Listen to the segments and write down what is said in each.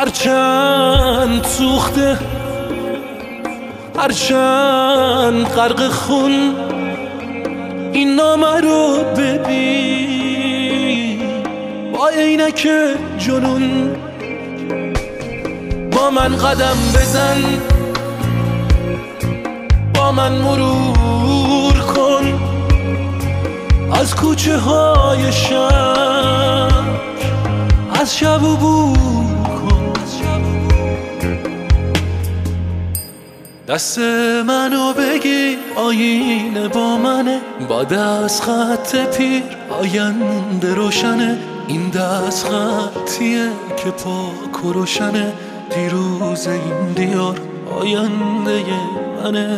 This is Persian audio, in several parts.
هرچند سوخته، هرچند غرق خون، این نامه رو ببین با عینک جنون. با من قدم بزن، با من مرور کن از کوچه های شهر، از شب عبور کن. دست منو بگیر، آینه با منه، با دست خط پیر آینده روشنه. این دست خطیه که پاک و روشنه، دیروز این دیار آینده منه.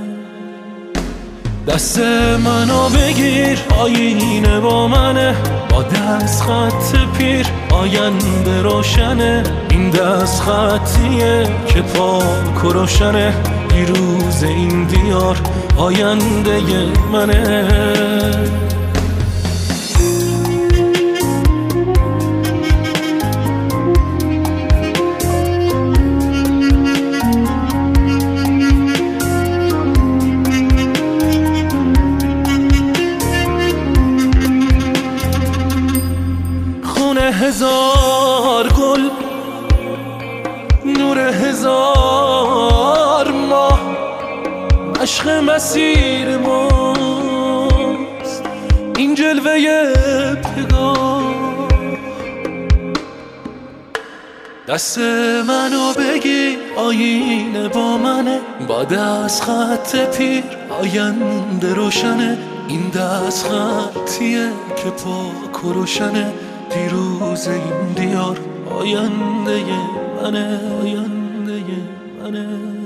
دست منو بگیر، آینه با منه، با دست خط پیر آینده روشنه. این دست خطیه که پاک و روشنه، دیروز این دیار آینده منه. هزار گل، نور هزار ماه، عشق مسیر ماست این جلوه پگاه. دست منو بگی، آینه با منه، با دست خط پیر آینده روشنه. این دست خطیه که پاک و روشنه، دیروز این دیار آینده منه، آینده منه.